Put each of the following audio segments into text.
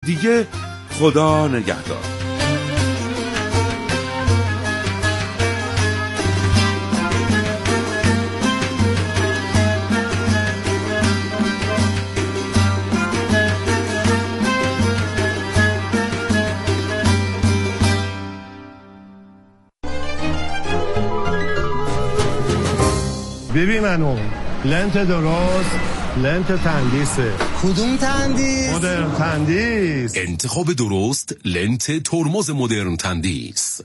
دیگه خدا نگهدار. ببین منو لنت درست، لنت تندیسه. کدوم تندیس؟ مدرن تندیس. انتخاب درست لنت ترمز مدرن تندیس.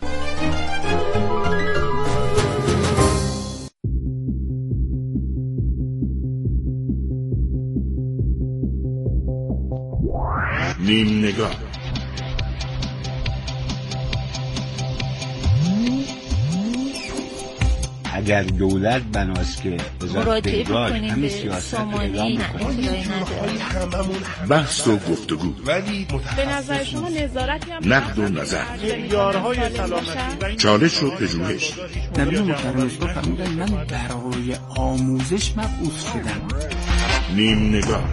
نیم نگاه. اگر دولت بناست که مراجعه بکنیم به سامانه اطلاعی نداره. بحث و گفتگو. ولی به نظر شما نظارتی هم نقد و نظر. معیارهای سلامتی. چالش و پژوهش. نبی محترم اسلام فرمودن من برای آموزش مبعوث شدم. نیم نگاه.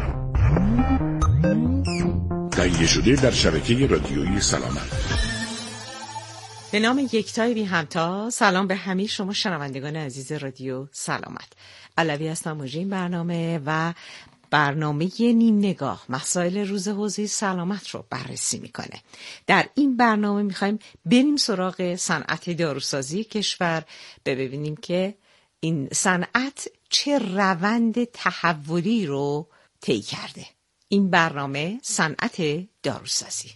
تهیه شده در شبکه رادیویی سلامت. به نام یکتای بی همتا. سلام به همه شما شنوندگان عزیز رادیو سلامت. علوی هستم مجری این برنامه و برنامه نیم نگاه مسائل روز حوزه سلامت رو بررسی میکنه. در این برنامه میخوایم بریم سراغ صنعت داروسازی کشور، ببینیم که این صنعت چه روند تحولی رو طی کرده. این برنامه صنعت داروسازی.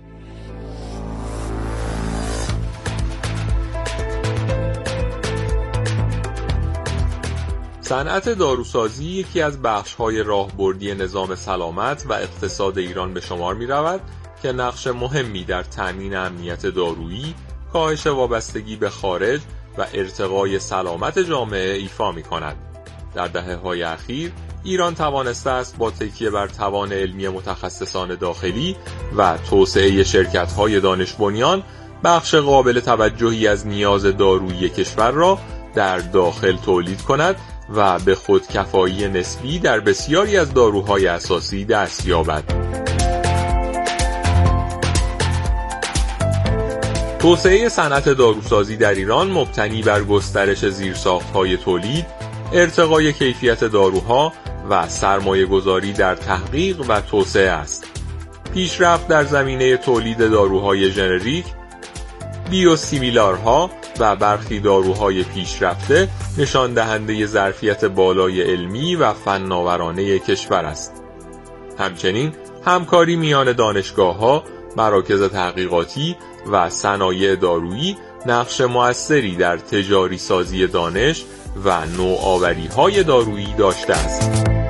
صنعت داروسازی یکی از بخش‌های راهبردی نظام سلامت و اقتصاد ایران به شمار می‌رود که نقش مهمی در تأمین امنیت دارویی، کاهش وابستگی به خارج و ارتقای سلامت جامعه ایفا می‌کند. در دهه‌های اخیر ایران توانسته است با تکیه بر توان علمی متخصصان داخلی و توسعه شرکت‌های دانش بنیان بخش قابل توجهی از نیاز دارویی کشور را در داخل تولید کند و به خودکفایی نسبی در بسیاری از داروهای اساسی دست یابد. توسعه صنعت داروسازی در ایران مبتنی بر گسترش زیرساخت‌های تولید، ارتقای کیفیت داروها و سرمایه‌گذاری در تحقیق و توسعه است. پیشرفت در زمینه تولید داروهای ژنریک، بیوسیمیلارها و برخی داروهای پیشرفته نشان دهنده ظرفیت بالای علمی و فناورانه کشور است. همچنین همکاری میان دانشگاه‌ها، مراکز تحقیقاتی و صنایع دارویی نقش مؤثری در تجاری سازی دانش و نوآوری‌های دارویی داشته است.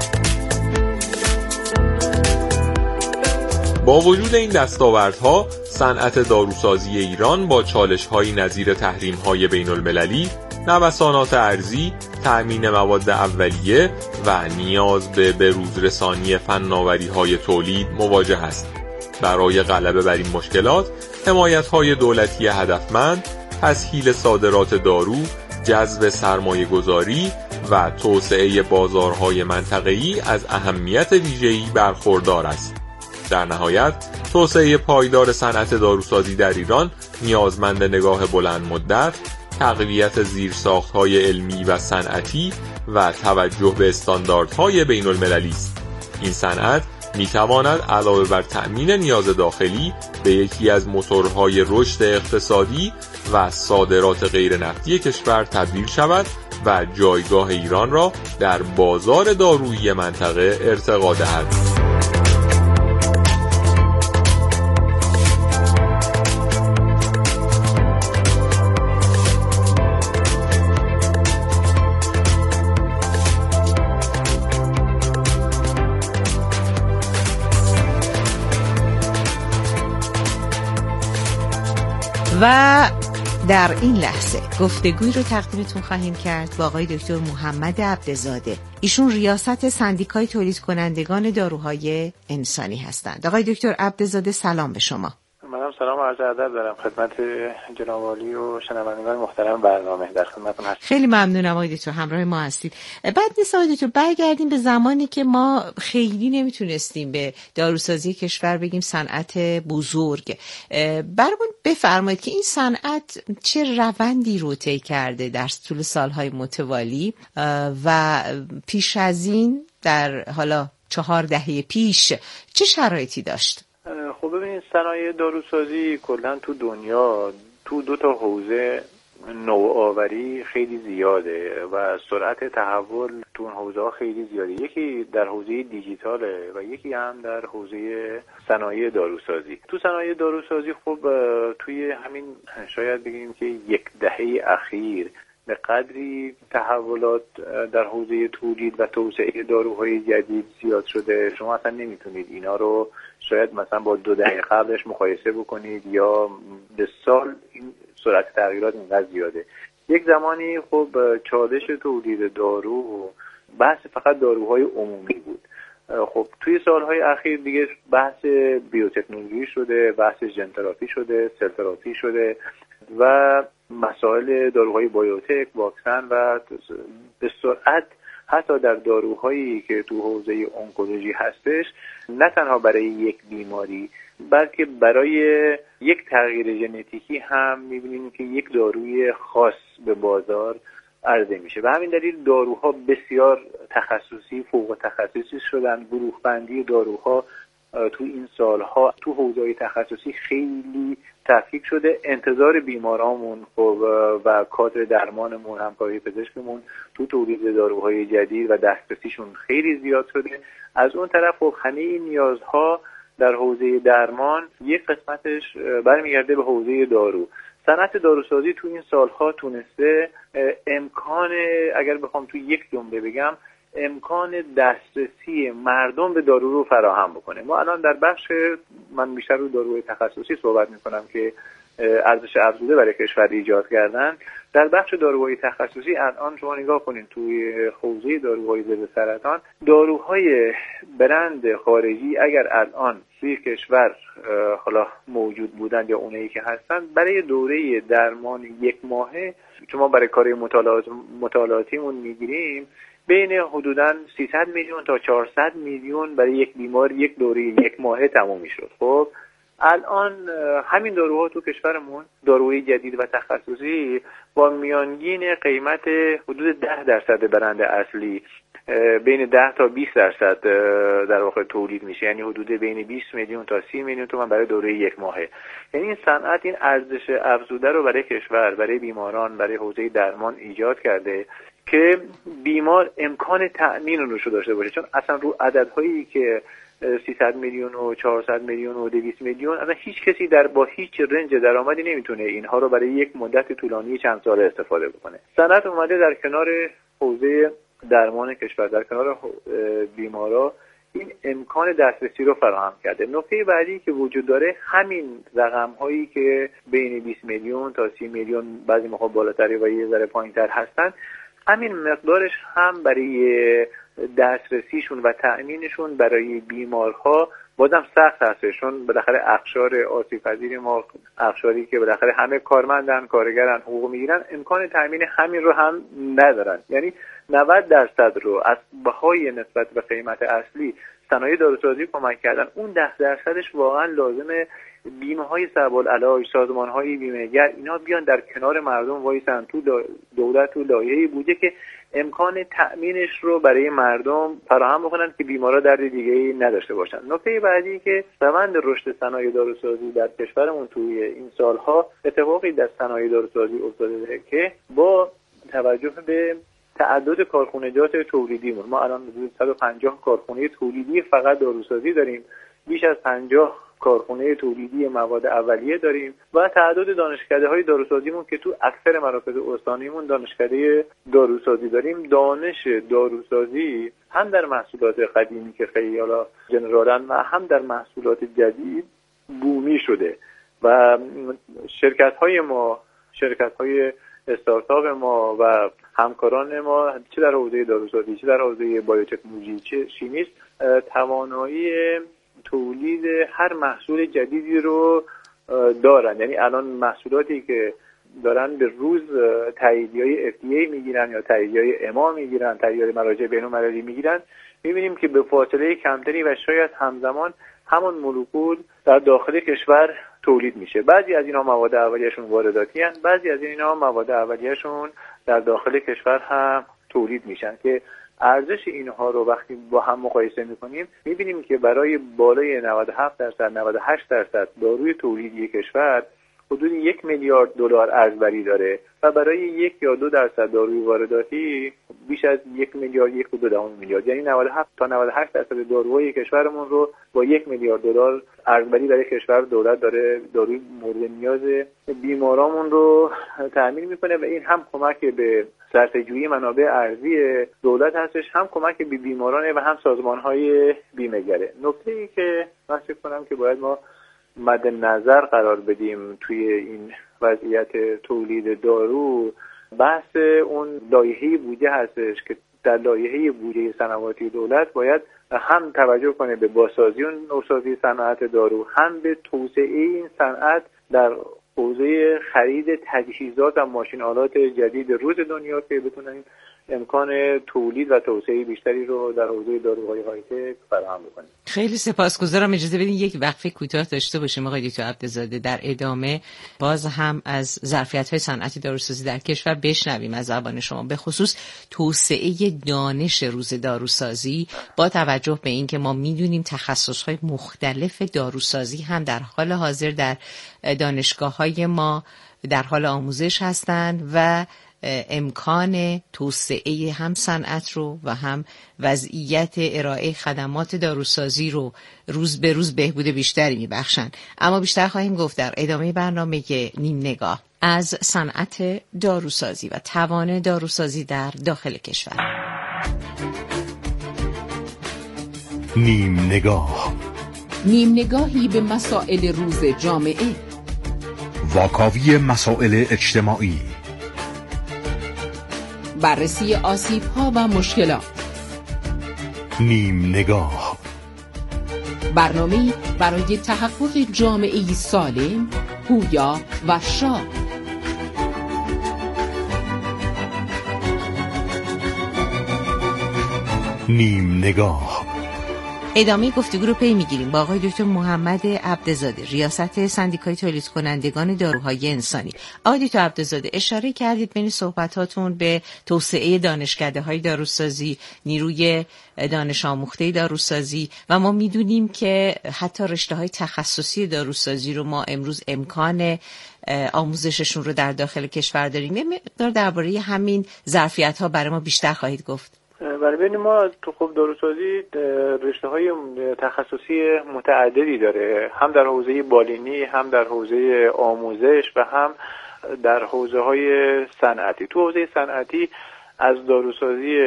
با وجود این دستاوردها، صنعت داروسازی ایران با چالش‌هایی نظیر تحریم‌های بین‌المللی، نوسانات ارزی، تأمین مواد اولیه و نیاز به بروزرسانی فناوری‌های تولید مواجه است. برای غلبه بر این مشکلات، حمایت‌های دولتی هدفمند، تسهیل صادرات دارو، جذب سرمایه‌گذاری و توسعه بازارهای منطقه‌ای از اهمیت ویژه‌ای برخوردار است. در نهایت، توسعه پایدار صنعت داروسازی در ایران نیازمند نگاه بلند مدت، تقویت زیرساخت‌های علمی و صنعتی و توجه به استانداردهای بین‌المللی است. این صنعت می‌تواند علاوه بر تأمین نیاز داخلی به یکی از موتورهای رشد اقتصادی و صادرات غیر نفتی کشور تبدیل شود و جایگاه ایران را در بازار دارویی منطقه ارتقا دهد. و در این لحظه گفتگوی رو تقدیمتون خواهیم کرد با آقای دکتر محمد عبدزاده. ایشون ریاست سندیکای تولید کنندگان داروهای انسانی هستند. آقای دکتر عبدزاده سلام به شما. منم سلام و عرض ادب دارم خدمت جناب عالی و شنوندگان محترم برنامه. در خدمتتون هستم. خیلی ممنونم آقای دکتر، همراه ما هستید. بعد نیست آقای دکتر برگردیم به زمانی که ما خیلی نمیتونستیم به داروسازی کشور بگیم صنعت بزرگ. برامون بفرمایید که این صنعت چه روندی رو طی کرده در طول سالهای متوالی و پیش از این در حالا 4 دهه پیش چه شرایطی داشت؟ خب ببینید، صنایع داروسازی کلا تو دنیا تو 2 تا حوزه نوآوری خیلی زیاده و سرعت تحول تو اون حوزه‌ها خیلی زیاده. یکی در حوزه دیجیتاله و یکی هم در حوزه صنایع داروسازی. تو صنایع داروسازی خب توی همین شاید بگیم که 1 دهه اخیر به قدری تحولات در حوزه تولید و توسعه داروهای جدید زیاد شده، شما اصلا نمیتونید اینا رو شاید مثلا با 2 دهه قبلش مقایسه بکنید یا به سال. این سرعت تغییرات اینقدر زیاده. یک زمانی خب چالش تولید دارو بحث فقط داروهای عمومی بود. خب توی سالهای اخیر دیگه بحث بیوتکنولوژی شده، بحث ژن تراپی شده، سل تراپی شده و مسائل داروهای بایوتک، واکسن و به سرعت حتی در داروهایی که تو حوزه انکولوژی هستش، نه تنها برای یک بیماری بلکه برای یک تغییر ژنتیکی هم می‌بینیم که یک داروی خاص به بازار عرضه میشه. و همین دلیل داروها بسیار تخصصی، فوق تخصصی شدن. گروه بندی داروها تو این سالها تو حوزه‌های تخصصی خیلی تفکیک شده. انتظار بیمارامون و کادر درمانمون، همکاری پزشکمون تو تولید داروهای جدید و دسترسیشون خیلی زیاد شده. از اون طرف خب همه این نیازها در حوزه درمان یک قسمتش برمیگرده به حوزه دارو. صنعت داروسازی تو این سالها تونسته امکان، اگر بخوام تو یک جمله بگم، امکان دسترسی مردم به دارو رو فراهم بکنه. ما الان در بخش، من بیشتر رو داروهای تخصصی صحبت میکنم که ارزش افزوده برای کشور ایجاد کردن. در بخش داروهای تخصصی الان شما نگاه کنید توی حوزه داروهای ضد سرطان، داروهای برند خارجی اگر الان توی کشور حالا موجود بودن یا اونایی که هستن، برای دوره درمان 1 ماهه چون ما برای کار مطالعاتیمون میگیریم، بین حدوداً 300 میلیون تا 400 میلیون برای یک بیمار یک دوره 1 ماهه تموم میشد. خب الان همین داروها تو کشورمون، داروهای جدید و تخصصی، با میانگین قیمت حدود 10% برند اصلی بین 10 تا 20% در واقع تولید میشه، یعنی حدود بین 20 میلیون تا 30 میلیون تومان برای دوره 1 ماهه. یعنی این صنعت این ارزش افزوده رو برای کشور، برای بیماران، برای حوزه درمان ایجاد کرده که بیمار امکان تأمین رو داشته باشه. چون اصلا رو عددهایی که 300 میلیون و 400 میلیون و 200 میلیون اصلا هیچ کسی با هیچ رنج درآمدی نمیتونه اینها رو برای یک مدت طولانی چند ساله استفاده بکنه. صنعت اومده در کنار حوزه درمان کشور، در کنار بیمارا، این امکان دسترسی رو فراهم کرده. نکته بعدی که وجود داره، همین رقم‌هایی که بین 20 میلیون تا 30 میلیون، بعضی موقع بالاتری و یه ذره پایین‌تر هستن، همین مقدارش هم برای دسترسیشون و تأمینشون برای بیمارها بازم سخت هستش. چون بالاخره اقشار آسیب‌پذیر ما، اقشاری که بالاخره همه کارمندن، کارگرن، حقوق میگیرن، امکان تأمین همین رو هم ندارن. یعنی 90% رو از بهای نسبت به قیمت اصلی صنایع داروسازی کمک کردن. اون 10%ش واقعا لازمه بیمه‌های صعب‌العلاج، سازمان‌های بیمه‌گر، اینا بیان در کنار مردم وایسن. تو دولت تو لایحه‌ای بوده که امکان تأمینش رو برای مردم فراهم بکنن که بیمارا درد دیگه‌ای نداشته باشن. نکته بعدی که روند رشد صنایع داروسازی در کشورمون توی این سالها اتفاقی در صنایع داروسازی افتاده که با توجه به تعدد کارخانجات تولیدیمون، ما الان حدود 150 کارخانه تولیدی فقط داروسازی داریم، بیش از 50 کارخانه تولیدی مواد اولیه داریم و تعداد دانشکده‌های داروسازیمون که تو اکثر مراکز استانیمون دانشکده داروسازی داریم. دانش داروسازی هم در محصولات قدیمی که خیلی حالا جنرالن و هم در محصولات جدید بومی شده و شرکت‌های ما، شرکت‌های استارتاپ ما و همکاران ما، چه در حوزه داروسازی، چه در حوزه بایوتکنولوژی، چه شیمیست، توانایی تولید هر محصول جدیدی رو دارن. یعنی الان محصولاتی که دارن به روز تاییدیه‌های FDA میگیرن یا تاییدیه‌های EMA میگیرن، تاییدیه‌های مراجع بین‌المللی میگیرن، می‌بینیم که به فاصله کمتری و شاید همزمان همون مولکول در داخل کشور تولید میشه. بعضی از اینا مواد اولیه‌شون وارداتی هستند، بعضی از اینا مواد اولیه‌شون در داخل کشور هم تولید میشن که ارزش اینها رو وقتی با هم مقایسه میکنیم میبینیم که برای بالای 97% 98% داروی تولیدی کشور حدود 1 میلیارد دلار ارزبری داره و برای 1 یا 2% داروی وارداتی بیش از 1 میلیارد 1.2 میلیارد، یعنی 97 تا 98% داروهای کشورمون رو با 1 میلیارد دلار ارزبری برای کشور دولت داره داروی مورد نیاز بیمارامون رو تأمین میکنه و این هم کمک به صرفه‌جویی منابع ارزی دولت هستش، هم کمک به بیماران و هم سازمان‌های بیمه‌گره. نکته‌ای که من فکر کنم که باید ما مد نظر قرار بدیم توی این وضعیت تولید دارو، بحث اون لایحه بودجه هستش که در لایحه بودجه سنواتی دولت باید هم توجه کنه به بازسازی و نوسازی صنعت دارو، هم به توسعه این صنعت در حوزه خرید تجهیزات و ماشین آلات جدید روز دنیا که بتونن امکان تولید و توسعه بیشتری رو در حوزه داروهای های تک فراهم بکنیم. خیلی سپاسگزارم. اجازه بدین یک وقفه کوتاه داشته باشیم آقای دکتر عبدزاده. در ادامه باز هم از ظرفیت‌های صنعت داروسازی در کشور بشنویم از زبان شما، به خصوص توسعه دانش روز داروسازی با توجه به اینکه ما می‌دونیم تخصص‌های مختلف داروسازی هم در حال حاضر در دانشگاه‌های ما در حال آموزش هستند و امکان توسعه هم صنعت رو و هم وضعیت ارائه خدمات داروسازی رو روز به روز بهبود بیشتری میبخشن. اما بیشتر خواهیم گفت در ادامه برنامه نیم نگاه از صنعت داروسازی و توان داروسازی در داخل کشور. نیم نگاه، نیم نگاهی به مسائل روز جامعه، واکاوی مسائل اجتماعی، بررسی آسیب‌ها و مشکلات. نیم نگاه، برنامه‌ای برای تحقق جامعه‌ای سالم، پویا و شاد. نیم نگاه. ادامه گفتگو رو پی میگیریم با آقای دکتر محمد عبدزاده، ریاست سندیکای تولید کنندگان داروهای انسانی. آقای دکتر عبدزاده، اشاره کردید بین صحبتاتون به توسعه دانشکده‌های داروسازی، نیروی دانش آموخته داروسازی و ما میدونیم که حتی رشته‌های تخصصی داروسازی رو ما امروز امکان آموزششون رو در داخل کشور داریم. یه مقدار درباره همین ظرفیت‌ها برای ما بیشتر خواهید گفت؟ ببینید ما تو خب داروسازی رشته‌های تخصصی متعددی داره، هم در حوزه بالینی، هم در حوزه آموزش و هم در حوزه‌های صنعتی. تو حوزه صنعتی از داروسازی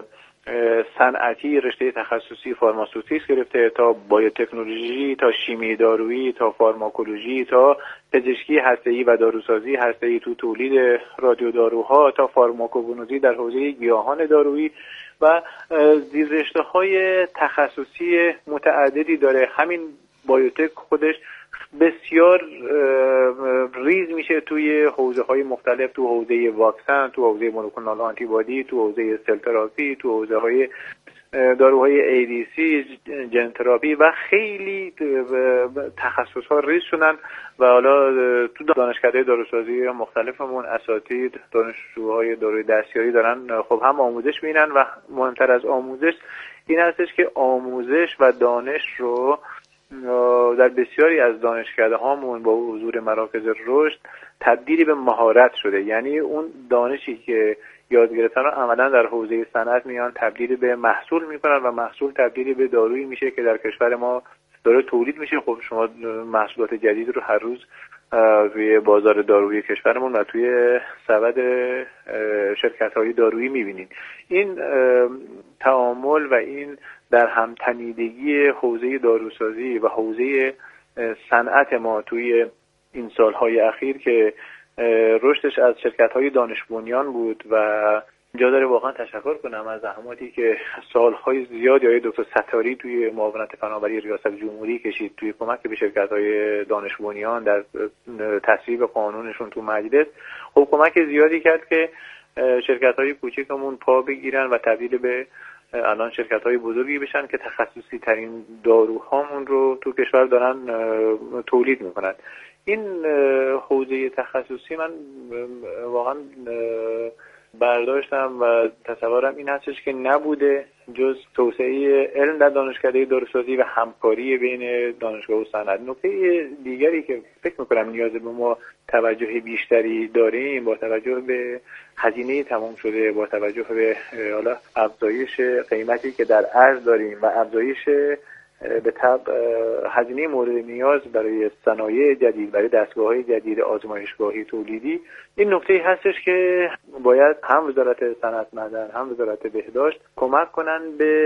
صنعتی رشته تخصصی فارماسوتیکس گرفته تا بایوتکنولوژی، تا شیمی دارویی، تا فارماکولوژی، تا پزشکی هسته‌ای و داروسازی هسته‌ای تو تولید رادیوداروها، تا فارماکوگنوزی در حوزه گیاهان دارویی و زیررشته‌های تخصصی متعددی داره. همین بایوتک خودش بسیار ریز میشه توی حوزه‌های مختلف، تو حوزه واکسن، تو حوزه مونوکلونال آنتیبادی، تو حوزه سل تراپی، تو حوزه‌های داروهای ADC، جن تراپی و خیلی تخصص‌ها ریز شدن و حالا تو دانشکده داروسازی مختلفمون اساتید دانشجوهای داروی دستیاری دارن خب هم آموزش می‌بینن و مهمتر از آموزش این هستش که آموزش و دانش رو در بسیاری از دانشکده هامون با حضور مراکز رشد تبدیل به مهارت شده. یعنی اون دانشی که یاد گرفتن رو عملا در حوزه صنعت میان تبدیل به محصول میکنن و محصول تبدیل به دارویی میشه که در کشور ما داره تولید میشه. خب شما محصولات جدید رو هر روز روی بازار دارویی کشورمون و توی سبد شرکت‌های دارویی میبینید. این تعامل و این در هم تنیدگی حوزه داروسازی و حوزه صنعت ما توی این سالهای اخیر که رشدش از شرکت‌های دانش بنیان بود و جا داره واقعا تشکر کنم از زحماتی که سالهای زیادی آقای دکتر ستاری توی معاونت فناوری ریاست جمهوری کشید توی کمک به شرکت‌های دانش بنیان در تصویب قانونشون تو مجلس. خب کمک زیادی کرد که شرکت‌های کوچکمون پا بگیرن و تبدیل به الان شرکت‌های بزرگی بشن که تخصصی ترین داروهامون رو تو کشور دارن تولید میکنن. این حوزه تخصصی من واقعا برداشتم و تصورم این هستش که نبوده جز توسعه علم در دانشکده داروسازی و همکاری بین دانشگاه و صنعت. نکته دیگری که فکر میکنم نیاز به ما توجه بیشتری داریم با توجه به هزینه تمام شده، با توجه به حالا افزایش قیمتی که در ارز داریم و افزایش به طبع هزینه مورد نیاز برای صنایع جدید، برای دستگاه‌های جدید آزمایشگاهی تولیدی، این نکته هستش که باید هم وزارت صنعت معدن هم وزارت بهداشت کمک کنن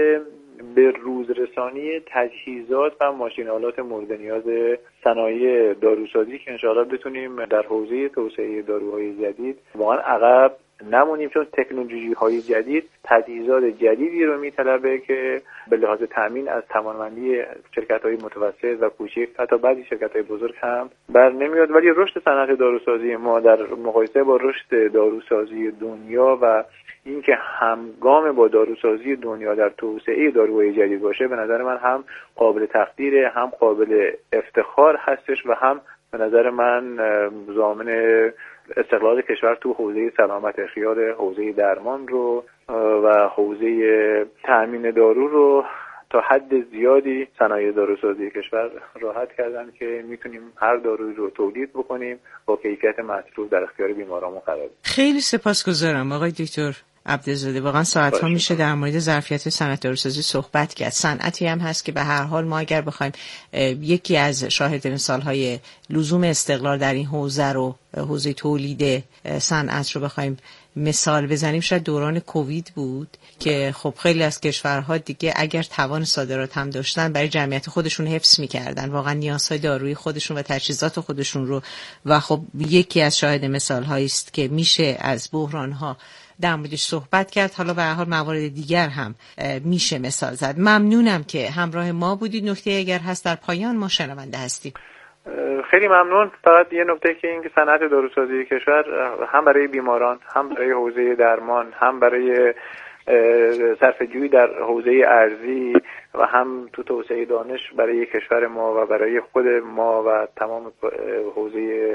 به روزرسانی تجهیزات و ماشین‌آلات مورد نیاز صنایع داروسازی که انشاءالله بتونیم در حوزه توسعه داروهای جدید واقعا عقب نمونیم، چون تکنولوژی‌های جدید تجهیزات جدیدی رو میطلبه که به لحاظ تامین از توانمندی شرکت‌های متوسط و کوچک حتی بعضی شرکت‌های بزرگ هم بر نمیاد. ولی رشد صنعت داروسازی ما در مقایسه با رشد داروسازی دنیا و اینکه همگام با داروسازی دنیا در توسعه داروهای جدید باشه، به نظر من هم قابل تقدیر، هم قابل افتخار هستش و هم به نظر من ضامن استقلال کشور تو حوزه سلامت خیار، حوزه درمان رو و حوزه تأمین دارو رو تا حد زیادی صنایع داروسازی کشور راحت کردن که میتونیم هر دارویی رو تولید بکنیم با کیفیت مطلوب در اختیار بیمارامون قرار بدیم. خیلی سپاسگزارم آقای دکتر عبدالزاده. واقعا ساعت‌ها میشه در مورد ظرفیت صنعت داروسازی صحبت کرد. صنعتی هم هست که به هر حال ما اگر بخوایم یکی از شاهد مثال‌های لزوم استقلال در این حوزه رو، حوزه تولید صنعت رو بخوایم مثال بزنیم، شاید دوران کووید بود که خب خیلی از کشورها دیگه اگر توان صادرات هم داشتن برای جمعیت خودشون حفظ می‌کردن واقعا نیازهای دارویی خودشون و تجهیزات خودشون رو، و خب یکی از شاهد مثال‌هایی است که میشه از بحران‌ها در موردش صحبت کرد. حالا به هر حال موارد دیگر هم میشه مثال زد. ممنونم که همراه ما بودید. نکته اگر هست در پایان ما شنونده هستیم. خیلی ممنون. فقط یه نکته که این که صنعت داروسازی کشور هم برای بیماران، هم برای حوزه درمان، هم برای صرفه‌جویی در حوزه ارزی و هم تو توسعه دانش برای کشور ما و برای خود ما و تمام حوزه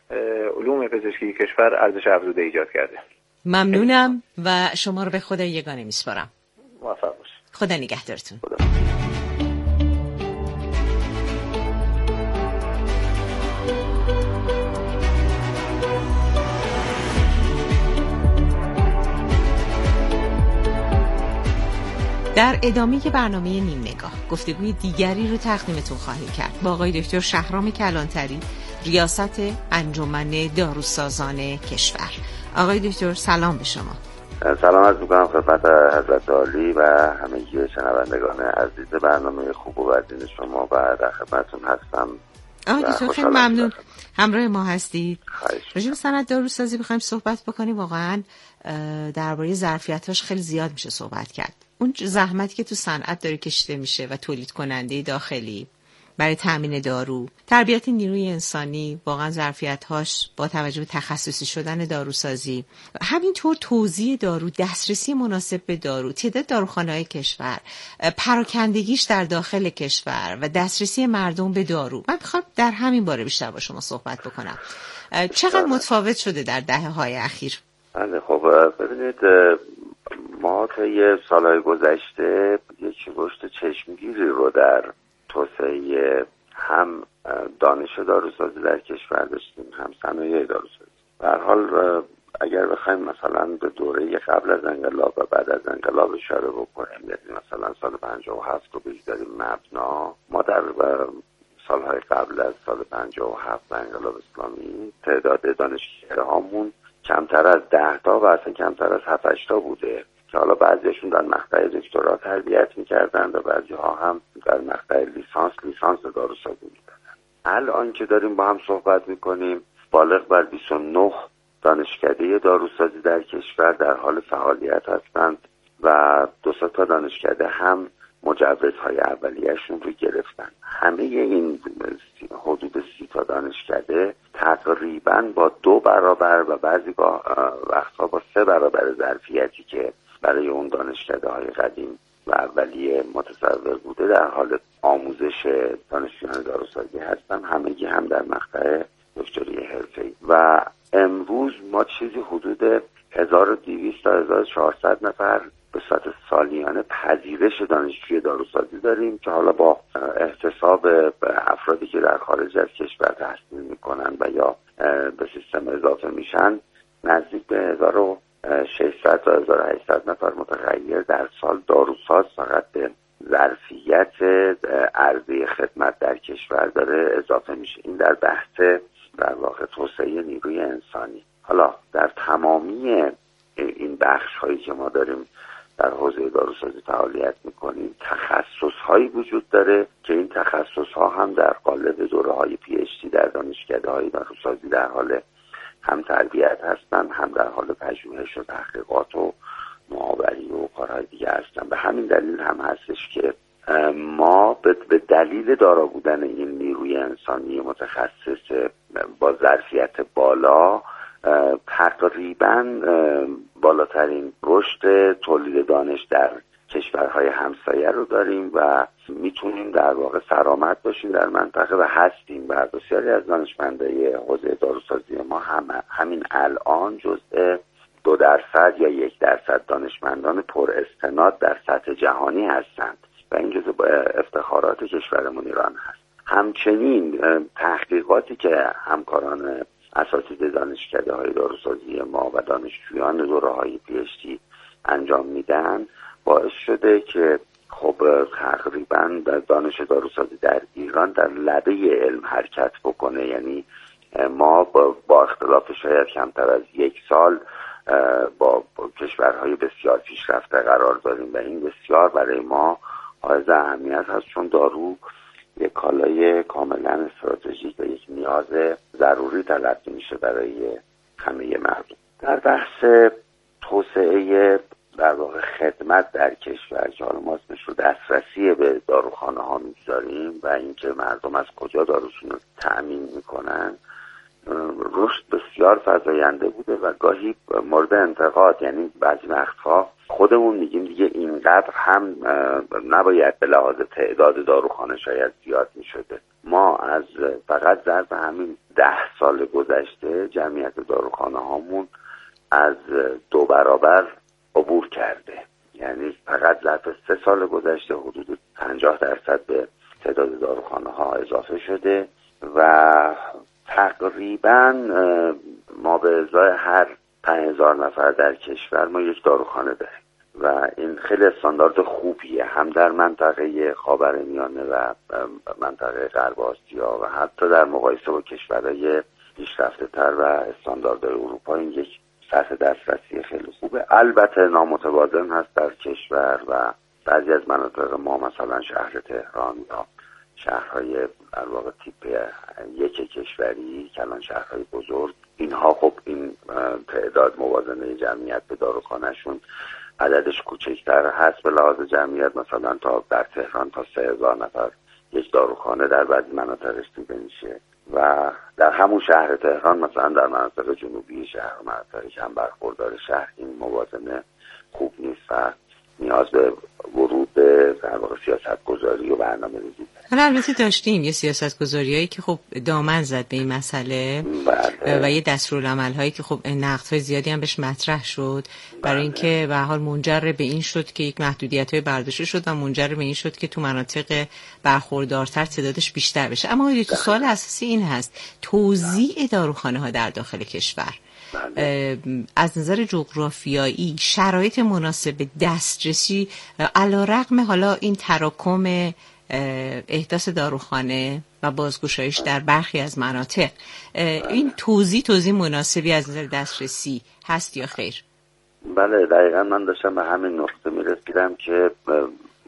علوم پزشکی کشور ارزش افزوده ایجاد کرده. ممنونم و شما رو به خدا یگانه میسپارم. موفق باشید. خدا نگهدارتون. در ادامه برنامه نیم نگاه گفتگوی دیگری رو تقدیمتون خواهیم کرد با آقای دکتر شهرام کلانتری، ریاست انجمن داروسازان کشور. آقای دکتر سلام به شما. سلام عرض می‌کنم خدمت حضرت عالی و همگی شنوندگان عزیز برنامه خوب و بدین شما و در خدمتتون هستم. آقای دکتر خیلی ممنون همراه ما هستید. راجع به صنعت داروسازی بخوایم صحبت بکنیم، واقعا درباره ظرفیت‌هاش خیلی زیاد میشه صحبت کرد. اون زحمتی که تو صنعت داره کشیده میشه و تولید کننده داخلی برای تامین دارو، تربیت نیروی انسانی، واقعا ظرفیت‌هاش با توجه به تخصصی شدن داروسازی، همینطور توزیع دارو، دسترسی مناسب به دارو، تعداد داروخانه‌های کشور، پراکندگیش در داخل کشور و دسترسی مردم به دارو. من می‌خوام در همین باره بیشتر با شما صحبت بکنم. چقدر متفاوت شده در دهه‌های اخیر؟ بله خب ببینید، ما طی سالهای گذشته یک رشد چشمگیری رو در توسعه هم دانش داروسازی در کشور داشتیم، هم صنایع داروسازی. به هر حال اگر بخوایم مثلا به دوره قبل از انقلاب و بعد از انقلاب اشاره بکنیم، یعنی مثلا سال 57 رو بگذاریم مبنا، ما در سالهای قبل از سال 57 و انقلاب اسلامی تعداد دانشگاهامون کمتر از 10 تا و اصلا کمتر از 7-8 تا بوده که حالا بعضیشون در مقطع دکترا تربیت می‌کردن و بعضی‌ها هم در مقطع لیسانس داروسازی می‌کردن. الان که داریم با هم صحبت می‌کنیم بالغ بر 29 دانشکده داروسازی در کشور در حال فعالیت هستند و 2 تا دانشکده هم مجوزهای اولیه‌شون رو گرفتن. همه این حدود 30 تا دانشکده تقریباً با 2 برابر و بعضی وقتها با 3 برابر ظرفیتی که برای اون دانشکده‌های قدیم و اولیه متصور بوده در حال آموزش دانشجویان داروسازی هستن، همگی هم در مقطع دکتری حرفه‌ای. و امروز ما چیزی حدود 1200 تا 1400 نفر به صورت سالیانه پذیرش دانشجوی داروسازی داریم که حالا با احتساب افرادی که در خارج از کشور تحصیل میکنن و یا به سیستم اضافه میشن نزدیک به 1600 تا 1800 نفر متغیر در سال داروساز فقط به ظرفیت عرضه خدمت در کشور داره اضافه میشه. این در بحث در واقع توسعه نیروی انسانی. حالا در تمامی این بخش هایی که ما داریم در حوزه داروسازی فعالیت میکنیم تخصص هایی وجود داره که این تخصص ها هم در قالب دوره های PhD در دانشکده های داروسازی در حال هم تربیت هستن، هم در حال پژوهش و تحقیقات و نوآوری و کارهای دیگه هستن. به همین دلیل هم هستش که ما به دلیل دارا بودن این نیروی انسانی متخصص با ظرفیت بالا تقریباً بالاترین رشد تولید دانش در کشورهای همسایه رو داریم و میتونیم در واقع سرآمد باشیم در منطقه و هستیم و بسیاری از دانشمندای حوزه داروسازی ما همین الان جزء 2% یا 1% دانشمندان پر استناد در سطح جهانی هستند و این جزء افتخارات کشورمون ایران هست. همچنین تحقیقاتی که همکاران اساتید دانشکده های داروسازی ما و دانشجویان دوره های PhD انجام میدن باعث شده که خب تقریبا دانش داروسازی در ایران در لبه علم حرکت بکنه. یعنی ما با اختلاف شاید کمتر از 1 سال با کشورهای بسیار پیشرفته قرار داریم و این بسیار برای ما حائز اهمیت هست، چون دارو یک کالای کاملا استراتژیک و یک نیاز ضروری تلقی میشه برای همه مردم. در بحث توسعه در واقع خدمت در کشور که حالا ما اسمش رو دسترسی به داروخانه ها میگذاریم و اینکه مردم از کجا داروشون رو تأمین میکنن، رشد بسیار فزاینده بوده و گاهی مورد انتقاد. یعنی بعضی وقتها خودمون میگیم دیگه اینقدر هم نباید به لحاظ تعداد داروخانه شاید زیاد میشده. ما از فقط ظرف همین 10 سال گذشته جمعیت داروخانه هامون از 2 برابر عبور کرده. یعنی فقط ظرف 3 سال گذشته حدود 50% به تعداد داروخانه ها اضافه شده و تقریبا ما به ازای هر 5000 نفر در کشور ما 1 داروخانه داریم و این خیلی استاندارد خوبیه، هم در منطقه خاورمیانه و منطقه غرب آسیا و حتی در مقایسه با کشورهای پیشرفته تر و استانداردهای اروپا این یک سطح دسترسی خیلی خوبه. البته نامتوازن هست در کشور و بعضی از مناطق ما مثلا شهر تهران یا شهرهای در واقع تیپ 1 کشوری که الان شهرهای بزرگ، اینها خب این تعداد موازنه جمعیت به داروخانه‌شون عددش کوچکتر هست به لحاظ جمعیت. مثلا تا در تهران تا 3000 نفر 1 داروخانه در بعضی مناطقش دیده میشه و در همون شهر تهران مثلا در مناطق جنوبی شهر و مناطق کم برخوردار شهر این موازنه خوب نیست و نیاز به ورود در واقع سیاست‌گذاری و برنامه‌ریزی. حالا البته داشتیم یه سیاست‌گذاریایی که خب دامن زد به این مسئله و یه دستورالعمل‌هایی که خب نقدهای زیادی هم بهش مطرح شد برای اینکه به حال منجر به این شد که یک محدودیت‌های برداشته شد و منجر به این شد که تو مناطق برخوردارتر تعدادش بیشتر بشه. اما تو سوال اساسی این هست توزیع داروخانه‌ها در داخل کشور از نظر جغرافیایی شرایط مناسب دسترسی علیرغم حالا این تراکم احداث داروخانه و بازگشایش در برخی از مناطق، این توزیع مناسبی از نظر دسترسی هست یا خیر؟ بله دقیقا من داشتم به همین نقطه میرسیدم که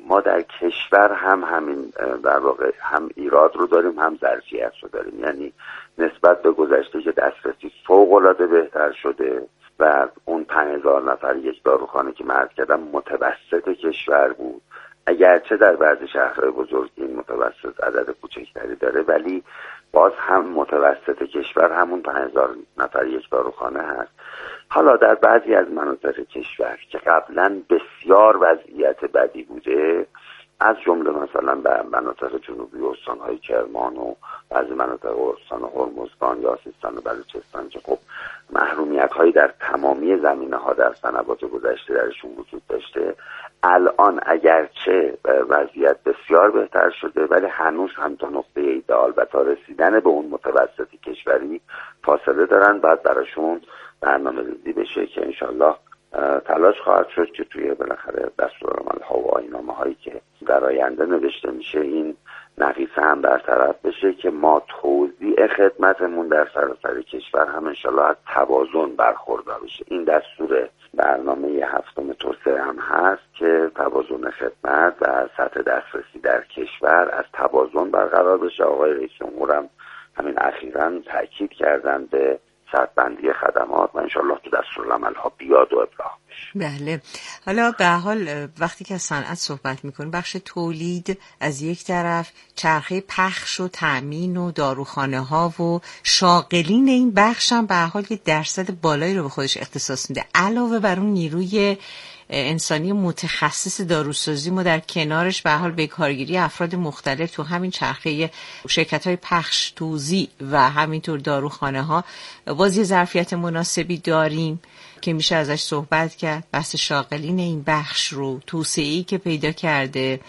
ما در کشور هم همین در واقع هم ایراد رو داریم هم ظرفیت رو داریم. یعنی نسبت به گذشته که دسترسی فوق‌العاده بهتر شده و اون 5000 نفر یک داروخانه که عرض کردم متوسط کشور بود، اگرچه در بعضی شهرهای بزرگ این متوسط عدد کوچکتری داره، ولی باز هم متوسط کشور همون 5000 نفر یک داروخانه هست. حالا در بعضی از مناطق کشور که قبلا بسیار وضعیت بدی بوده، از جمله مثلا به مناطق جنوبی استان‌های کرمان و بعضی مناطق استان هرمزگان یا سیستان و بلوچستان که خب محرومیت‌هایی در تمامی زمینه‌ها در سنوات گذشته درشون وجود داشته، الان اگرچه وضعیت بسیار بهتر شده ولی هنوز هم تا نقطه ایدئال و تا رسیدن به اون متوسط کشوری فاصله دارن. بعد براشون برنامه‌ریزی بشه که انشالله تلاش خواهد شد که توی بالاخره دستورالعمل‌ها و آیین‌نامه‌هایی که در آینده نوشته میشه این نقیصه هم برطرف بشه که ما توزیع خدمتمون در سراسر کشور هم انشالله از توازن برخوردار بشه. این دستور برنامه 7 توسعه هم هست که توازن خدمت و سطح دسترسی در کشور از توازن برقرار بشه. آقای رئیس جمهور هم همین اخیراً تاکید کردن به سطح بندی خدمات و انشالله تو دستورالعمل‌ها بیاد و ابلاغ بشه. بله. حالا به حال وقتی که از صنعت صحبت میکنیم، بخش تولید از یک طرف، چرخه پخش و تأمین و داروخانه ها و شاغلین این بخش هم به حال یه درصد بالایی رو به خودش اختصاص میده. علاوه بر اون نیروی انسانی متخصص داروسازی ما در کنارش به حال به کارگیری افراد مختلف تو همین چرخه شرکت‌های پخش، توزیع و همینطور داروخانه ها باز یه ظرفیت مناسبی داریم که میشه ازش صحبت کرد. بحث شاغلین این بخش رو، توسعه‌ای که پیدا کرده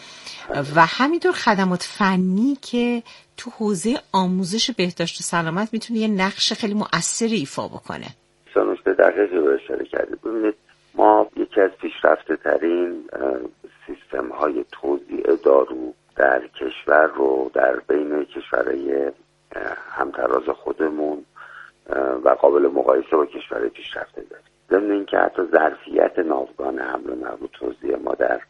و همینطور خدمات فنی که تو حوزه آموزش بهداشت و سلامت میتونه یه نقش خیلی مؤثری ایفا بکنه. سانوشته دقیقی رو اشاره کردید. ببینید ما یکی از پیشرفته ترین سیستم های توزیع دارو در کشور رو در بین کشورهای همتراز خودمون و قابل مقایسه با کشورهای پیشرفته داریم. ضمن اینکه حتی ظرفیت ناوگان حمل و نقل و توزیع ما در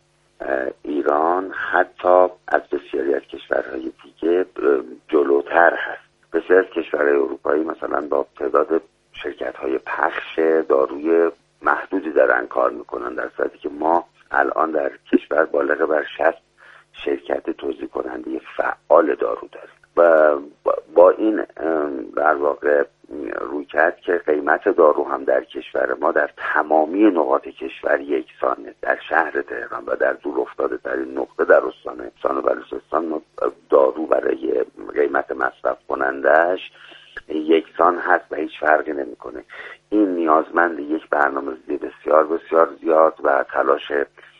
ایران حتی از بسیاری از کشورهای دیگه جلوتر هست. بسیاری از کشورهای اروپایی مثلا با تعداد شرکت‌های پخش داروی محدودی دارن کار میکنن، در صورتی که ما الان در کشور بالغ بر 60 شرکت توزیع کننده فعال دارو داریم و با این در واقع رویکرد که قیمت دارو هم در کشور ما در تمامی نقاط کشور یکسانه. در شهر تهران و در دور افتاده ترین نقطه در استان و بلوچستان دارو برای قیمت مصرف کنندش یکسان هست و هیچ فرقی نمیکنه. این نیازمند یک برنامه‌ریزی بسیار بسیار زیاد و تلاش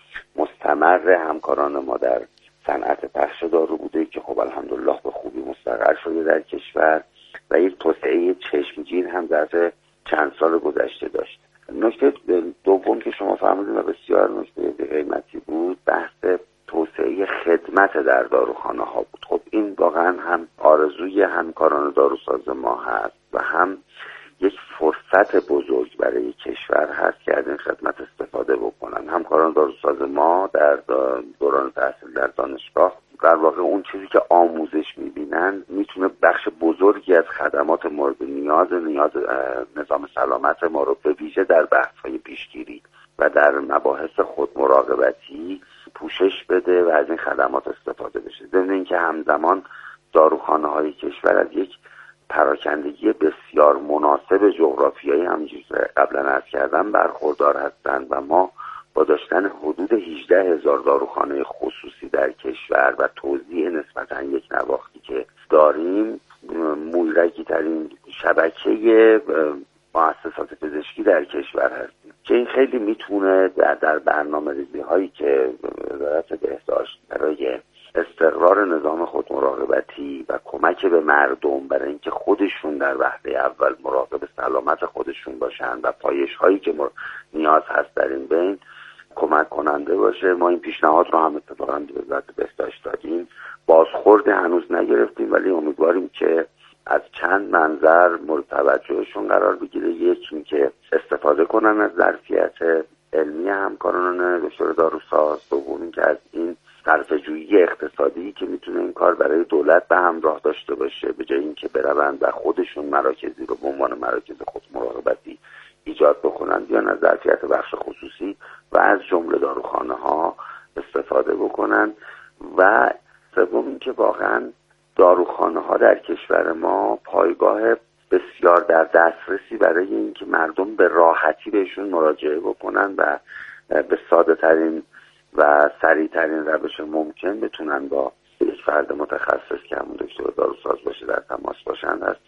مستمر همکاران ما در صنعت پخش دارو بوده که خب الحمدلله به خوبی مستقر شده در کشور و یک توسعه چشمگیر هم در چند سال گذشته داشت. نکته دوم که شما فرمودید و بسیار نکته قیمتی بود، بحث توسعه خدمت در داروخانه ها بود. خب این واقعا هم آرزوی همکاران داروساز ما هست و هم یک فرصت بزرگ برای کشور هست که از این خدمت استفاده بکنن. همکاران داروساز ما در دوران تحصیل در دانشگاه در واقع اون چیزی که آموزش میبینن میتونه بخش بزرگی از خدمات مورد نیاز نظام سلامت ما رو به ویژه در بحث‌های پیشگیری و در مباحث خودمراقبتی پوشش بده و از این خدمات استفاده بشه. ضمن اینکه همزمان داروخانه‌های کشور از یک پراکندگی بسیار مناسب جغرافیایی همونجوری که قبلا عرض کردم برخوردار هستند و ما با داشتن حدود 18,000 داروخانه خصوصی در کشور و توزیع نسبتاً یک نواختی که داریم مولدکی ترین شبکه مؤسسات پزشکی در کشور هستیم که این خیلی میتونه در برنامه‌ریزی هایی که وزارت بهداشت برای استقرار نظام خودمراقبتی و کمک به مردم برای اینکه خودشون در وهله اول مراقب سلامت خودشون باشن و پایش هایی که نیاز هست در این بین کمک کننده باشه. ما این پیشنهاد رو هم اتفاقاً به وزارت بهداشت دادیم. بازخورد هنوز نگرفتیم ولی امیدواریم که از چند منظر مورد توجهشون قرار بگیره. یک اینکه استفاده کنن از ظرفیت علمی همکاران دکتر داروساز، دوم اینکه از این صرفه‌جویی اقتصادی که میتونه این کار برای دولت به همراه داشته باشه، به جای اینکه بروند و خودشون مراکزی رو به عنوان مراکز خود مراقبتی ایجاد بکنن، بیان از ظرفیت بخش خصوصی و از جمله داروخانه ها استفاده بکنن. و سوم اینکه واقعا داروخانه ها در کشور ما پایگاه بسیار در دسترسی برای اینکه مردم به راحتی بهشون مراجعه بکنن و به ساده ترین و سریع ترین روش ممکن بتونن با یک فرد متخصص که همون دکتر داروساز باشه در تماس باشن هست.